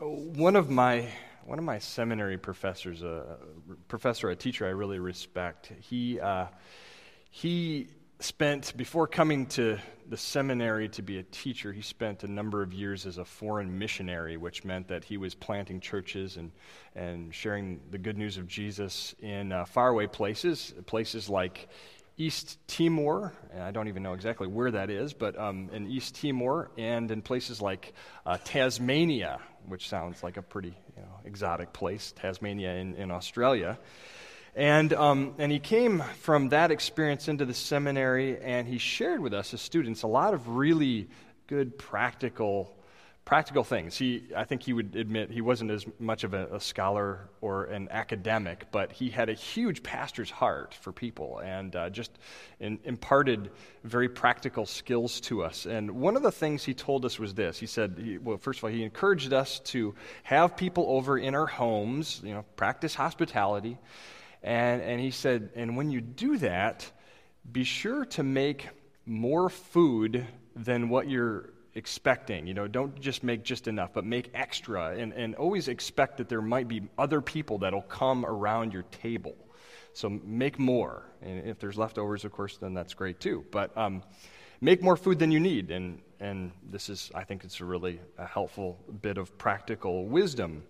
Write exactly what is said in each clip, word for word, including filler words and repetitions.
one of my one of my seminary professors, a professor, a teacher I really respect, he uh, he spent, before coming to the seminary to be a teacher, he spent a number of years as a foreign missionary, which meant that he was planting churches and, and sharing the good news of Jesus in uh, faraway places, places like East Timor, and I don't even know exactly where that is, but um, in East Timor, and in places like uh, Tasmania, which sounds like a pretty you know, exotic place, Tasmania in, in Australia. And um, and he came from that experience into the seminary, and he shared with us as students a lot of really good practical practical things. He, I think he would admit he wasn't as much of a, a scholar or an academic, but he had a huge pastor's heart for people, and uh, just in, imparted very practical skills to us. And one of the things he told us was this. He said, he, well, first of all, he encouraged us to have people over in our homes, you know, practice hospitality. And and he said, and when you do that, be sure to make more food than what you're expecting. You know, don't just make just enough, but make extra, and, and always expect that there might be other people that'll come around your table. So make more. And if there's leftovers, of course, then that's great too. But um, make more food than you need. And, and this is, I think it's a really a helpful bit of practical wisdom.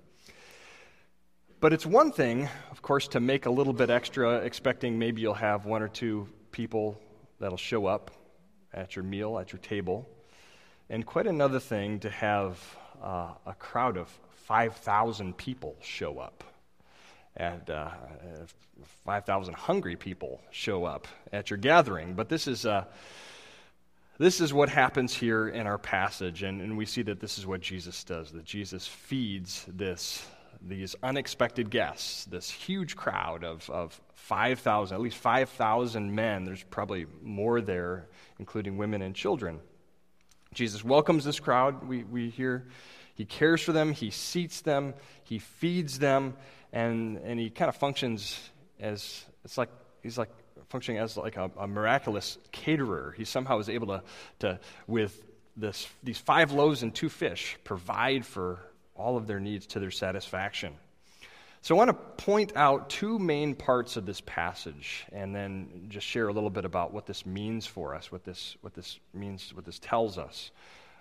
But it's one thing, of course, to make a little bit extra, expecting maybe you'll have one or two people that'll show up at your meal, at your table. And quite another thing to have uh, a crowd of five thousand people show up. And uh, five thousand hungry people show up at your gathering. But this is uh, this is what happens here in our passage, and, and we see that this is what Jesus does, that Jesus feeds this these unexpected guests, this huge crowd of, of five thousand, at least five thousand men. There's probably more there, including women and children. Jesus welcomes this crowd, we, we hear. He cares for them, he seats them, he feeds them, and, and he kind of functions as, it's like, he's like functioning as like a, a miraculous caterer. He somehow is able to, to with this these five loaves and two fish, provide for all of their needs to their satisfaction. So I want to point out two main parts of this passage, and then just share a little bit about what this means for us, what this what this means, what this tells us.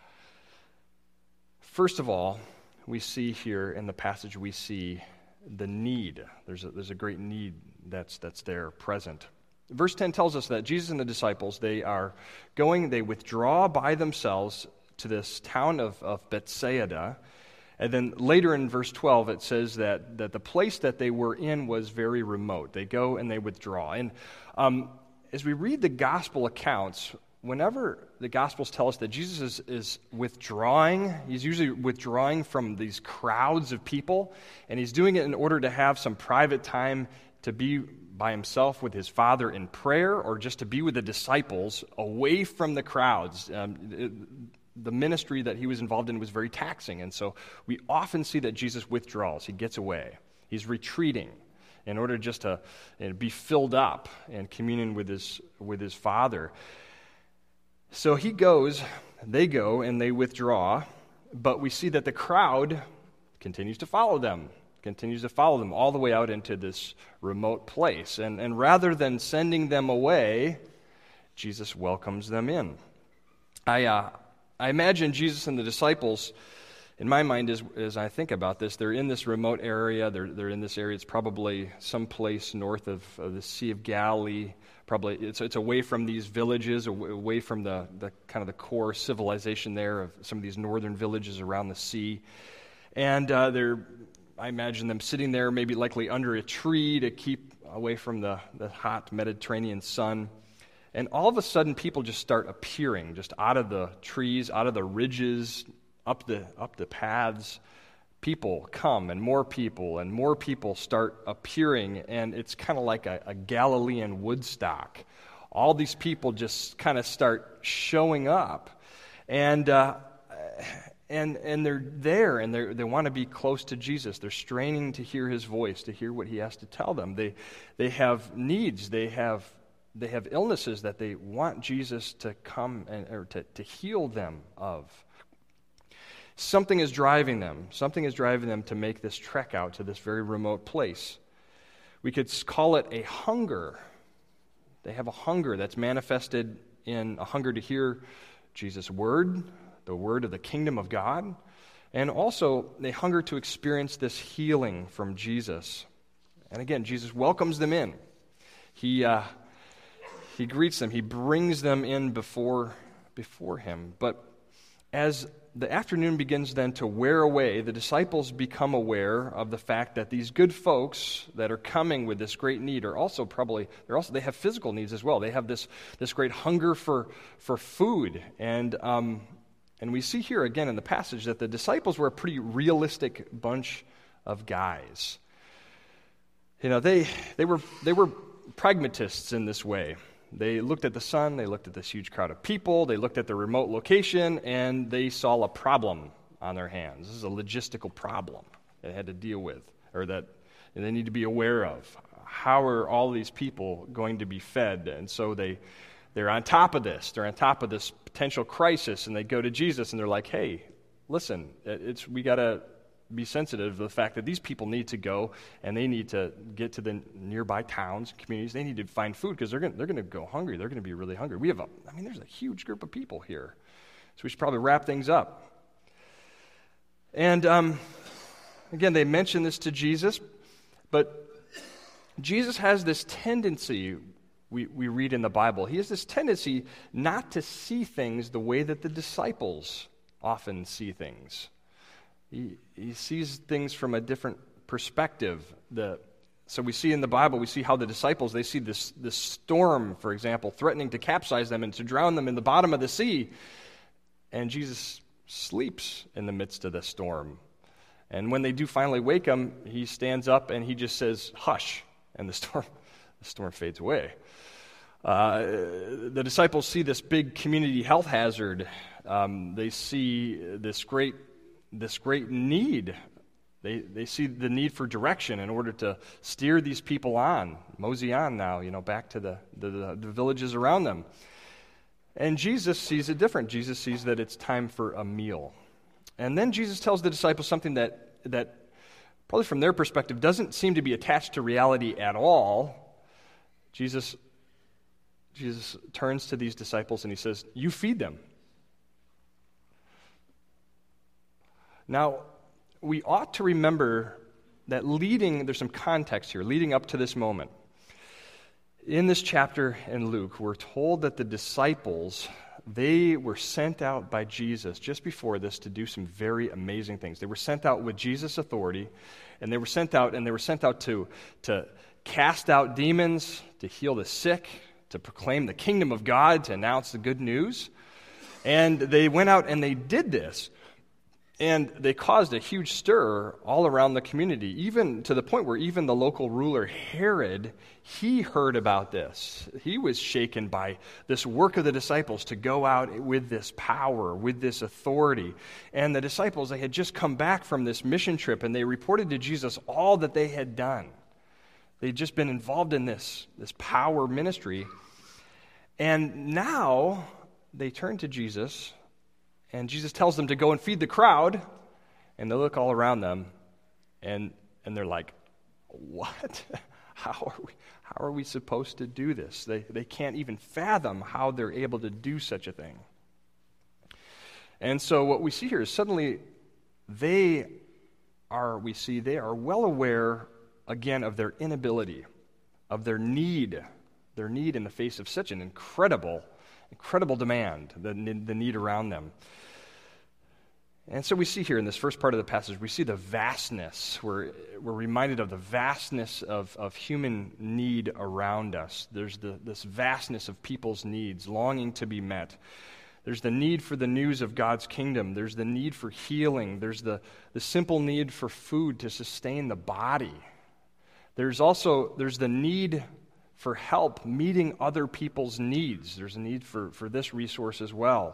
First of all, we see here in the passage, we see the need. There's a, there's a great need that's that's there present. Verse ten tells us that Jesus and the disciples, they are going, they withdraw by themselves to this town of, of Bethsaida. And then later in verse twelve, it says that, that the place that they were in was very remote. They go and they withdraw. And um, as we read the gospel accounts, whenever the gospels tell us that Jesus is, is withdrawing, he's usually withdrawing from these crowds of people, and he's doing it in order to have some private time to be by himself with his Father in prayer, or just to be with the disciples away from the crowds. Um, it, The ministry that he was involved in was very taxing, and so we often see that Jesus withdraws. He gets away. He's retreating in order just to you know, be filled up in communion with his with his Father. So he goes, they go, and they withdraw, but we see that the crowd continues to follow them, continues to follow them all the way out into this remote place. And, and rather than sending them away, Jesus welcomes them in. I uh, I imagine Jesus and the disciples, in my mind, as, as I think about this, they're in this remote area. They're they're in this area. It's probably someplace north of, of the Sea of Galilee. Probably it's it's away from these villages, away from the, the kind of the core civilization there of some of these northern villages around the sea. And uh, they're, I imagine them sitting there, maybe likely under a tree to keep away from the, the hot Mediterranean sun. And all of a sudden, people just start appearing, just out of the trees, out of the ridges, up the up the paths. People come, and more people, and more people start appearing, and it's kind of like a, a Galilean Woodstock. All these people just kind of start showing up, and uh, and and they're there, and they they want to be close to Jesus. They're straining to hear his voice, to hear what he has to tell them. They they have needs. They have. They have illnesses that they want Jesus to come and or to, to heal them of. Something is driving them. Something is driving them to make this trek out to this very remote place. We could call it a hunger. They have a hunger that's manifested in a hunger to hear Jesus' word, the word of the kingdom of God, and also they hunger to experience this healing from Jesus. And again, Jesus welcomes them in. He uh, he greets them. He brings them in before before him. But as the afternoon begins then to wear away, the disciples become aware of the fact that these good folks that are coming with this great need are also probably, they're also, they have physical needs as well. They have this, this great hunger for, for food. And, um, and we see here again in the passage that the disciples were a pretty realistic bunch of guys. You know, they, they were, they were pragmatists in this way. They looked at the sun, they looked at this huge crowd of people, they looked at the remote location, and they saw a problem on their hands. This is a logistical problem they had to deal with, or that they need to be aware of. How are all these people going to be fed? And so they, they're on top of this. They're on top of this potential crisis, and they go to Jesus, and they're like, hey, listen, it's we got to be sensitive to the fact that these people need to go and they need to get to the nearby towns, communities. They need to find food because they're going they're going to go hungry. They're going to be really hungry. We have a, I mean, there's a huge group of people here, so we should probably wrap things up. And um, again, they mention this to Jesus, but Jesus has this tendency. We we read in the Bible. He has this tendency not to see things the way that the disciples often see things. He, he sees things from a different perspective. The, so we see in the Bible, we see how the disciples, they see this, this storm, for example, threatening to capsize them and to drown them in the bottom of the sea. And Jesus sleeps in the midst of the storm. And when they do finally wake him, he stands up and he just says, hush, and the storm, the storm fades away. Uh, the disciples see this big community health hazard. Um, they see this great this great need. They they see the need for direction in order to steer these people on, mosey on now, you know, back to the, the, the villages around them. And Jesus sees it different. Jesus sees that it's time for a meal. And then Jesus tells the disciples something that, that probably from their perspective doesn't seem to be attached to reality at all. Jesus, Jesus turns to these disciples and he says, you feed them. Now, we ought to remember that leading, there's some context here, leading up to this moment. In this chapter in Luke, we're told that the disciples, they were sent out by Jesus just before this to do some very amazing things. They were sent out with Jesus' authority, and they were sent out, and they were sent out to, to cast out demons, to heal the sick, to proclaim the kingdom of God, to announce the good news. And they went out and they did this. And they caused a huge stir all around the community, even to the point where even the local ruler, Herod, he heard about this. He was shaken by this work of the disciples to go out with this power, with this authority. And the disciples, they had just come back from this mission trip, and they reported to Jesus all that they had done. They'd just been involved in this, this power ministry. And now they turn to Jesus, and Jesus tells them to go and feed the crowd, and they look all around them, and and they're like, what? How are we, how are we supposed to do this? They, they can't even fathom how they're able to do such a thing. And so what we see here is suddenly they are, we see, they are well aware, again, of their inability, of their need, their need in the face of such an incredible Incredible demand, the, the need around them. And so we see here in this first part of the passage, we see the vastness. We're, we're reminded of the vastness of, of human need around us. There's the, this vastness of people's needs, longing to be met. There's the need for the news of God's kingdom. There's the need for healing. There's the, the simple need for food to sustain the body. There's also, there's the need for help meeting other people's needs. There's a need for, for this resource as well.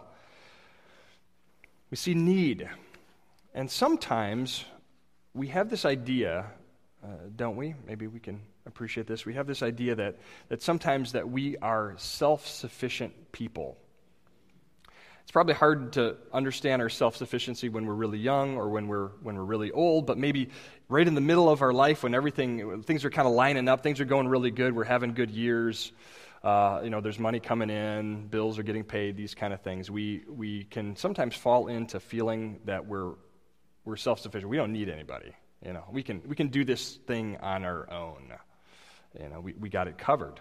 We see need. And sometimes we have this idea, uh, don't we? Maybe we can appreciate this. We have this idea that, that sometimes that we are self-sufficient people. It's probably hard to understand our self-sufficiency when we're really young or when we're when we're really old, but maybe right in the middle of our life when everything, things are kind of lining up, things are going really good, we're having good years, uh, you know, there's money coming in, bills are getting paid, these kind of things. We we can sometimes fall into feeling that we're we're self-sufficient. We don't need anybody. You know, we can we can do this thing on our own. You know, we, we got it covered.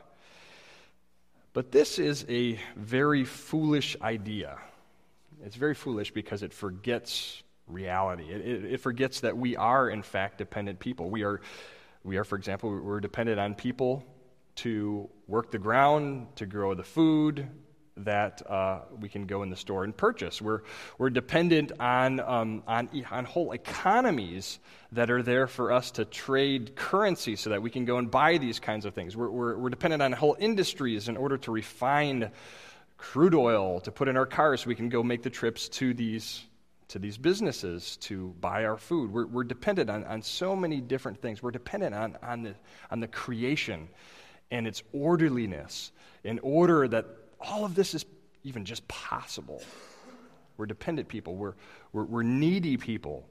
But this is a very foolish idea. It's very foolish because it forgets reality. It, it, it forgets that we are, in fact, dependent people. We are, we are, for example, we're dependent on people to work the ground, to grow the food that uh, we can go in the store and purchase. We're we're dependent on um, on on whole economies that are there for us to trade currency so that we can go and buy these kinds of things. We're we're, we're dependent on whole industries in order to refine crude oil to put in our cars so we can go make the trips to these to these businesses to buy our food. We're we're dependent on, on so many different things. We're dependent on on the on the creation and its orderliness in order that all of this is even just possible. We're dependent people. We're we're, we're needy people.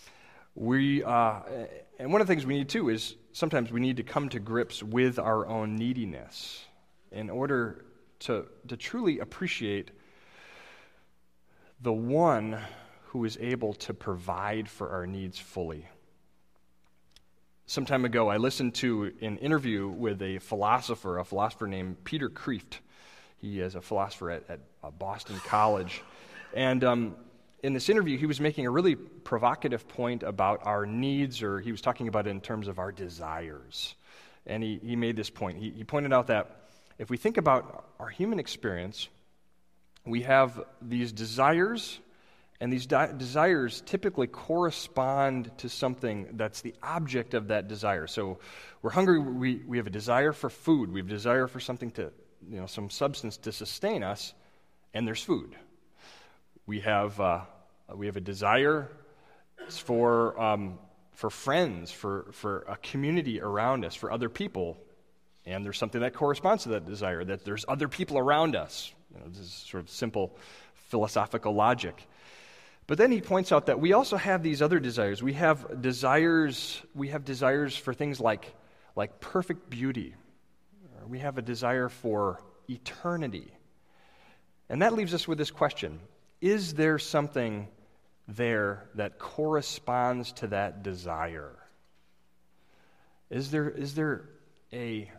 We uh, and one of the things we need too is sometimes we need to come to grips with our own neediness in order to to truly appreciate the one who is able to provide for our needs fully. Some time ago, I listened to an interview with a philosopher, a philosopher named Peter Kreeft. He is a philosopher at, at Boston College. And um, in this interview, he was making a really provocative point about our needs, or he was talking about it in terms of our desires. And he, he made this point. He, he pointed out that if we think about our human experience, we have these desires, and these di- desires typically correspond to something that's the object of that desire. So we're hungry, we, we have a desire for food, we have a desire for something to you know, some substance to sustain us, and there's food. We have uh, we have a desire for um, for friends, for for a community around us, for other people, and there's something that corresponds to that desire. That there's other people around us. You know, this is sort of simple philosophical logic. But then he points out that we also have these other desires. We have desires. We have desires for things like like perfect beauty. We have a desire for eternity. And that leaves us with this question. Is there something there that corresponds to that desire? Is there is there a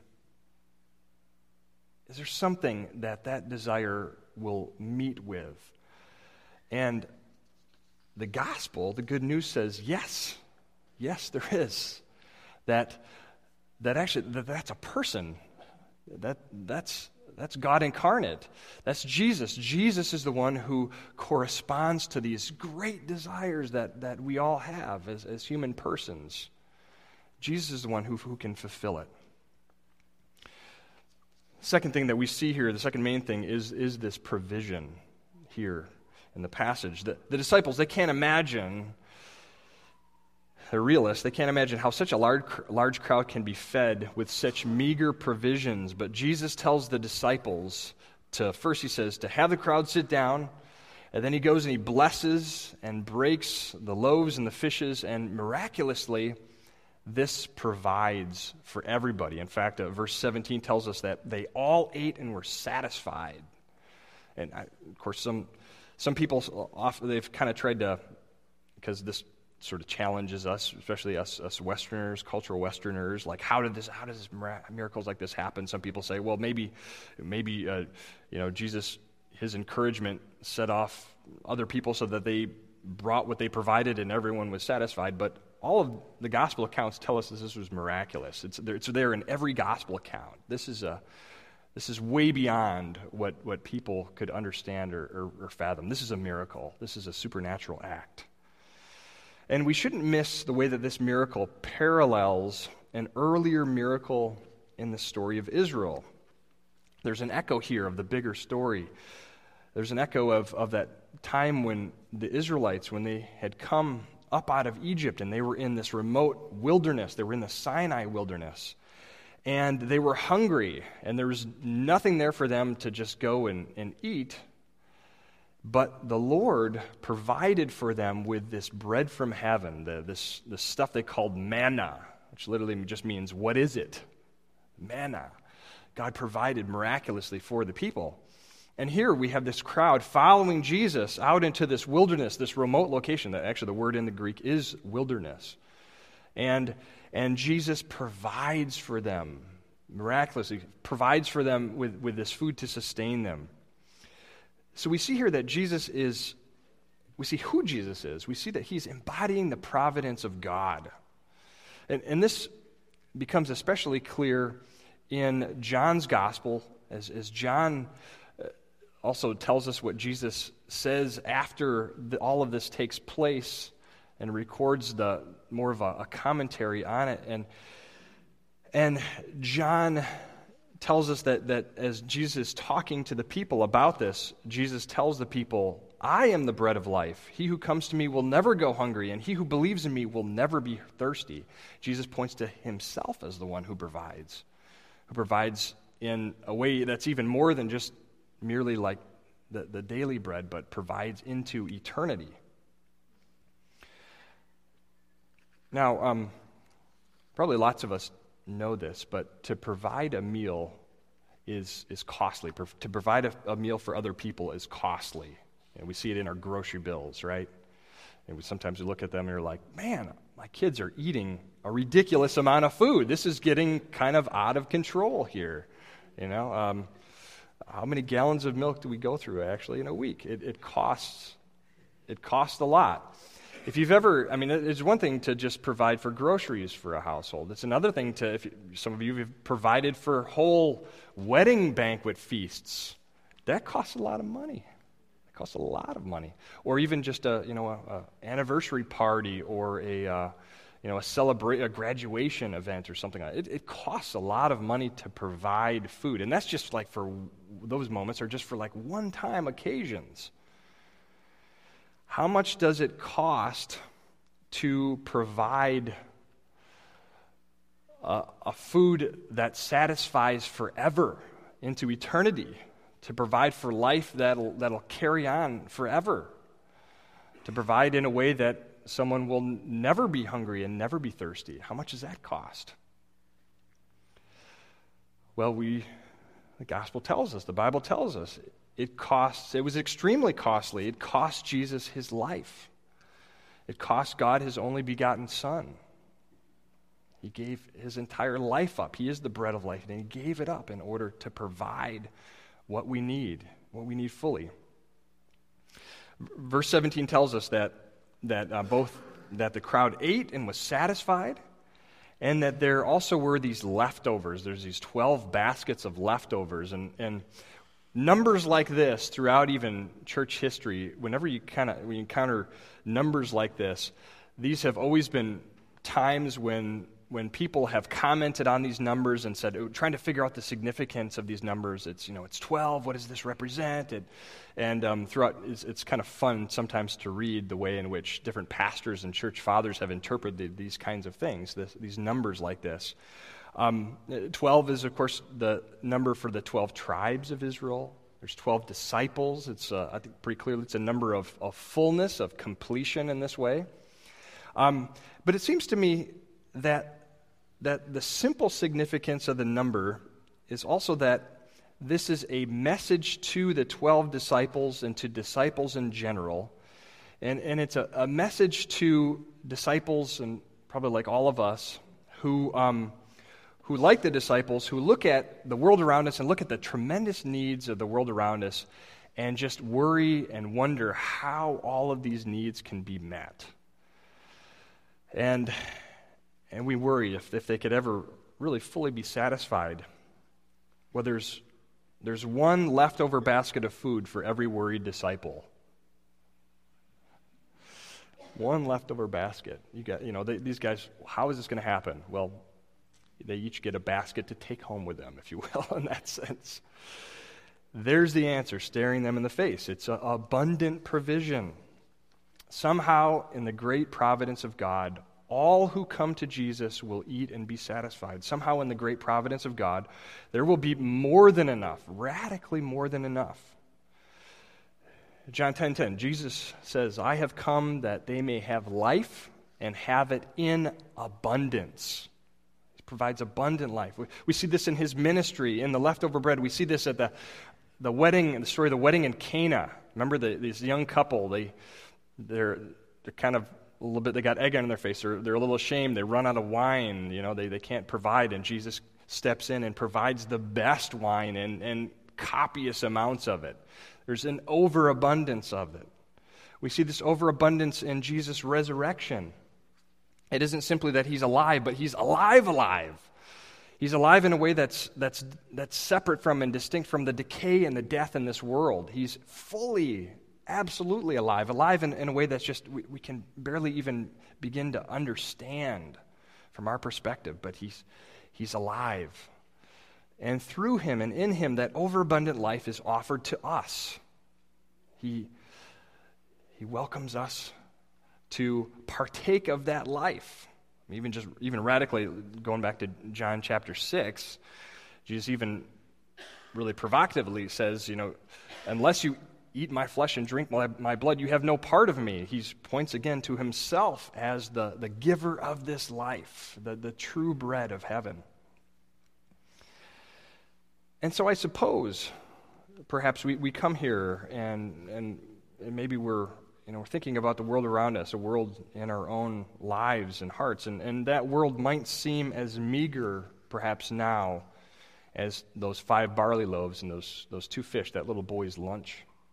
is there something that that desire will meet with? And the gospel, the good news says, yes. Yes, there is. That that actually that that's a person. That that's that's God incarnate. That's Jesus. Jesus is the one who corresponds to these great desires that, that we all have as, as human persons. Jesus is the one who, who can fulfill it. Second thing that we see here, the second main thing, is, is this provision here in the passage. The, the disciples, they can't imagine. They're realists. They can't imagine how such a large, large crowd can be fed with such meager provisions. But Jesus tells the disciples to, first he says, to have the crowd sit down. And then he goes and he blesses and breaks the loaves and the fishes. And miraculously, this provides for everybody. In fact, uh, verse seventeen tells us that they all ate and were satisfied. And I, of course, some some people, often, they've kind of tried to, because this sort of challenges us, especially us, us Westerners, cultural Westerners. Like, how did this? How does this miracles like this happen? Some people say, well, maybe, maybe, uh, you know, Jesus, his encouragement set off other people so that they brought what they provided and everyone was satisfied. But all of the gospel accounts tell us that this was miraculous. It's there, it's there in every gospel account. This is a this is way beyond what what people could understand or, or, or fathom. This is a miracle. This is a supernatural act. And we shouldn't miss the way that this miracle parallels an earlier miracle in the story of Israel. There's an echo here of the bigger story. There's an echo of, of that time when the Israelites, when they had come up out of Egypt and they were in this remote wilderness, they were in the Sinai wilderness, and they were hungry, and there was nothing there for them to just go and, and eat. But the Lord provided for them with this bread from heaven, the, this, this stuff they called manna, which literally just means, what is it? Manna. God provided miraculously for the people. And here we have this crowd following Jesus out into this wilderness, this remote location. That actually the word in the Greek is wilderness. And, and Jesus provides for them, miraculously provides for them with, with this food to sustain them. So we see here that Jesus is, we see who Jesus is. We see that he's embodying the providence of God. And, and this becomes especially clear in John's gospel, as, as John also tells us what Jesus says after the, all of this takes place and records the more of a, a commentary on it. And, and John tells us that, that as Jesus is talking to the people about this, Jesus tells the people, I am the bread of life. He who comes to me will never go hungry, and he who believes in me will never be thirsty. Jesus points to himself as the one who provides, who provides in a way that's even more than just merely like the, the daily bread, but provides into eternity. Now, um, probably lots of us know this, but to provide a meal is is costly. To provide a, a meal for other people is costly. And we see it in our grocery bills, right? And we sometimes we look at them and we're like, man, my kids are eating a ridiculous amount of food. This is getting kind of out of control here. You know, um, how many gallons of milk do we go through actually in a week? It, it costs, it costs a lot. If you've ever, I mean, it's one thing to just provide for groceries for a household. It's another thing to, if you, some of you have provided for whole wedding banquet feasts. That costs a lot of money. It costs a lot of money. Or even just a, you know, a, a anniversary party or a, uh, you know, a celebrate, a graduation event or something like that. It, it costs a lot of money to provide food, and that's just like for those moments, or just for like one-time occasions. How much does it cost to provide a, a food that satisfies forever into eternity? To provide for life that'll, that'll carry on forever? To provide in a way that someone will never be hungry and never be thirsty? How much does that cost? Well, we, the gospel tells us, the Bible tells us, It costs, it was extremely costly. It cost Jesus his life. It cost God his only begotten Son. He gave his entire life up. He is the bread of life, and he gave it up in order to provide what we need, what we need fully. Verse seventeen tells us that that uh, both that the crowd ate and was satisfied, and that there also were these leftovers. There's these twelve baskets of leftovers, and and numbers like this throughout even church history, whenever you kind of we encounter numbers like this, these have always been times when when people have commented on these numbers and said, trying to figure out the significance of these numbers. It's, you know, it's twelve. What does this represent? It, and um, throughout, it's, it's kind of fun sometimes to read the way in which different pastors and church fathers have interpreted these kinds of things, this, these numbers like this. Um, twelve is, of course, the number for the twelve tribes of Israel. There's twelve disciples. It's, uh, I think, pretty clearly it's a number of, of fullness, of completion in this way. Um, but it seems to me that that the simple significance of the number is also that this is a message to the twelve disciples and to disciples in general. And, and it's a, a message to disciples, and probably like all of us, who... Um, who, like the disciples, who look at the world around us and look at the tremendous needs of the world around us and just worry and wonder how all of these needs can be met. And and we worry if, if they could ever really fully be satisfied. Well, there's, there's one leftover basket of food for every worried disciple. One leftover basket. You got, you know, they, these guys, how is this going to happen? Well, they each get a basket to take home with them, if you will, in that sense. There's the answer staring them in the face. It's an abundant provision. Somehow, in the great providence of God, all who come to Jesus will eat and be satisfied. Somehow, in the great providence of God, there will be more than enough, radically more than enough. John ten ten, Jesus says, I have come that they may have life and have it in abundance. He provides abundant life. We, we see this in his ministry, in the leftover bread. We see this at the, the wedding, the story of the wedding in Cana. Remember the, this young couple, they, they're, they're kind of a little bit, they got egg on their face. They're, they're a little ashamed. They run out of wine. You know, they, they can't provide, and Jesus steps in and provides the best wine and, and copious amounts of it. There's an overabundance of it. We see this overabundance in Jesus' resurrection. It isn't simply that he's alive, but he's alive, alive. He's alive in a way that's that's that's separate from and distinct from the decay and the death in this world. He's fully, absolutely alive, alive in, in a way that's just, we, we can barely even begin to understand from our perspective, but he's he's alive. And through him and in him, that overabundant life is offered to us. He, he welcomes us to partake of that life. Even just even radically, going back to John chapter six, Jesus even really provocatively says, you know, unless you eat my flesh and drink my, my blood, you have no part of me. He points again to himself as the, the giver of this life, the, the true bread of heaven. And so I suppose perhaps we, we come here and, and and maybe we're you know we're thinking about the world around us, a world in our own lives and hearts, and, and that world might seem as meager perhaps now as those five barley loaves and those those two fish, that little boy's lunch.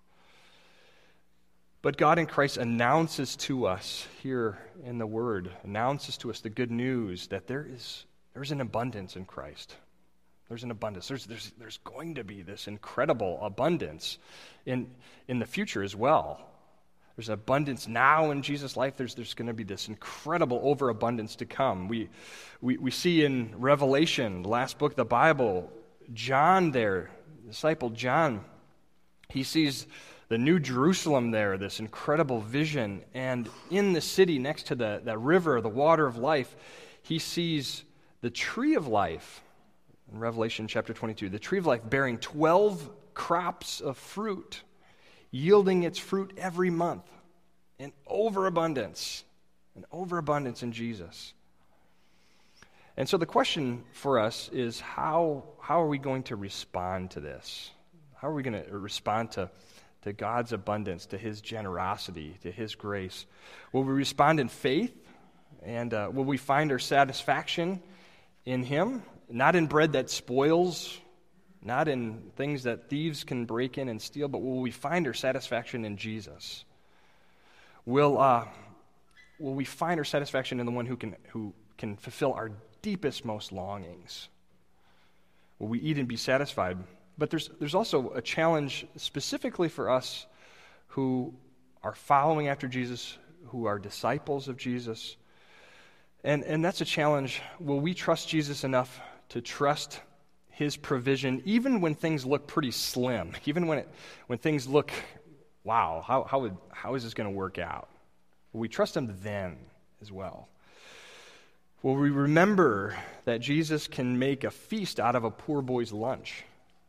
But God in Christ announces to us here in the Word, announces to us the good news that there is there's an abundance in Christ. There's an abundance. There's, there's, there's going to be this incredible abundance in, in the future as well. There's abundance now in Jesus' life. There's, there's going to be this incredible overabundance to come. We, we, we see in Revelation, the last book of the Bible, John there, disciple John, he sees the New Jerusalem there, this incredible vision. And in the city next to the, the river, the water of life, he sees the tree of life. In Revelation chapter twenty-two, the tree of life bearing twelve crops of fruit, yielding its fruit every month, in overabundance, an overabundance in Jesus. And so the question for us is how, how are we going to respond to this? How are we going to respond to, to God's abundance, to his generosity, to his grace? Will we respond in faith? And uh, will we find our satisfaction in him? Not in bread that spoils, not in things that thieves can break in and steal, but will we find our satisfaction in Jesus? Will uh, will we find our satisfaction in the one who can who can fulfill our deepest, most longings? Will we eat and be satisfied? But there's there's also a challenge specifically for us who are following after Jesus, who are disciples of Jesus. And and that's a challenge. Will we trust Jesus enough to trust his provision, even when things look pretty slim, even when it, when things look, wow, how how would how is this going to work out? Will we trust him then as well? Will we remember that Jesus can make a feast out of a poor boy's lunch?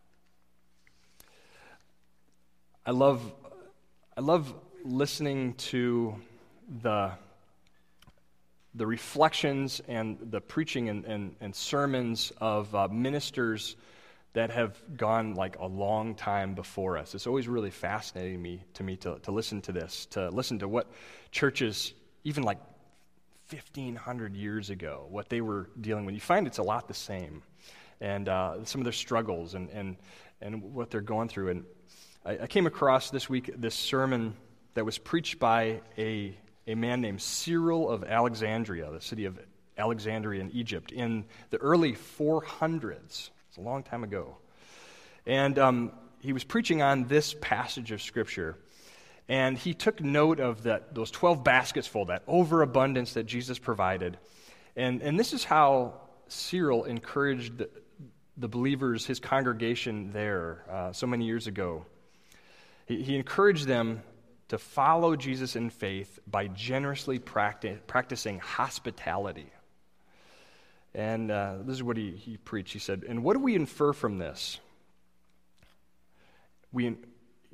I love I love listening to the the reflections and the preaching and, and, and sermons of uh, ministers that have gone like a long time before us. It's always really fascinating me to me to, to listen to this, to listen to what churches, even like fifteen hundred years ago, what they were dealing with. You find it's a lot the same, and uh, some of their struggles and, and, and what they're going through. And I, I came across this week this sermon that was preached by a a man named Cyril of Alexandria, the city of Alexandria in Egypt, in the early four hundreds. It's a long time ago. And um, he was preaching on this passage of Scripture. And he took note of that those twelve baskets full, that overabundance that Jesus provided. And, and this is how Cyril encouraged the, the believers, his congregation there uh, so many years ago. He, he encouraged them to follow Jesus in faith by generously practi- practicing hospitality. And uh, this is what he, he preached. He said, and what do we infer from this? We,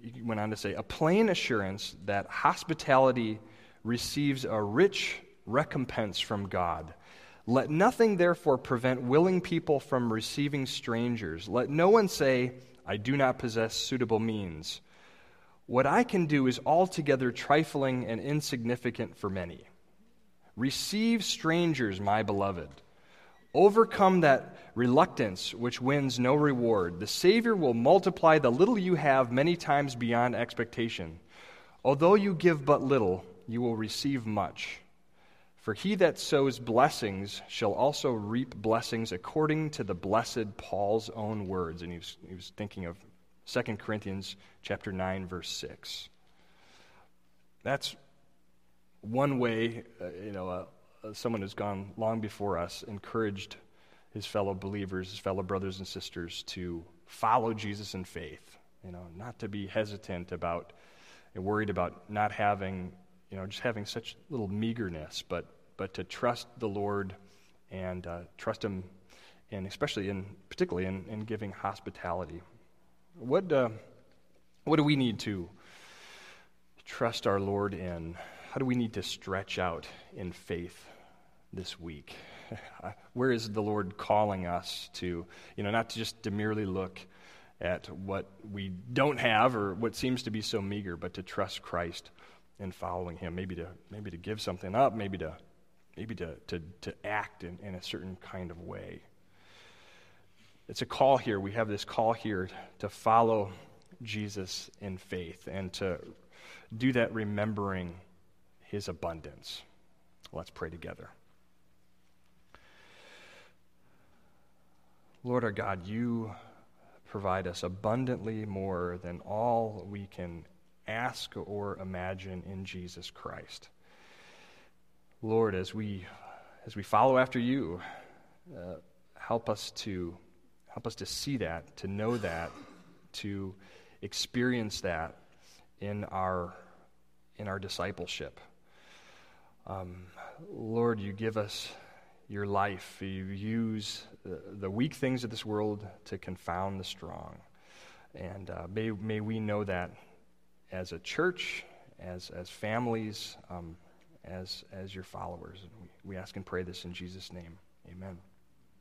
he went on to say, a plain assurance that hospitality receives a rich recompense from God. Let nothing therefore prevent willing people from receiving strangers. Let no one say, I do not possess suitable means. What I can do is altogether trifling and insignificant for many. Receive strangers, my beloved. Overcome that reluctance which wins no reward. The Savior will multiply the little you have many times beyond expectation. Although you give but little, you will receive much. For he that sows blessings shall also reap blessings according to the blessed Paul's own words. And he was, he was thinking of Second Corinthians chapter nine, verse six. That's one way, uh, you know, uh, uh, someone who's gone long before us encouraged his fellow believers, his fellow brothers and sisters to follow Jesus in faith. You know, not to be hesitant about and worried about not having, you know, just having such little meagerness, but but to trust the Lord and uh, trust Him, and especially in particularly in, in giving hospitality. What uh, what do we need to trust our Lord in? How do we need to stretch out in faith this week? Where is the Lord calling us to, you know, not to just to merely look at what we don't have or what seems to be so meager, but to trust Christ in following Him, maybe to maybe to give something up, maybe to maybe to to, to act in, in a certain kind of way. It's a call here. We have this call here to follow Jesus in faith and to do that remembering His abundance. Let's pray together. Lord our God, You provide us abundantly more than all we can ask or imagine in Jesus Christ. Lord, as we as we follow after You, uh, help us to help us to see that, to know that, to experience that in our in our discipleship. Um, Lord, You give us Your life. You use the, the weak things of this world to confound the strong. And uh, may, may we know that as a church, as as families, um, as as Your followers. And we, we ask and pray this in Jesus' name. Amen.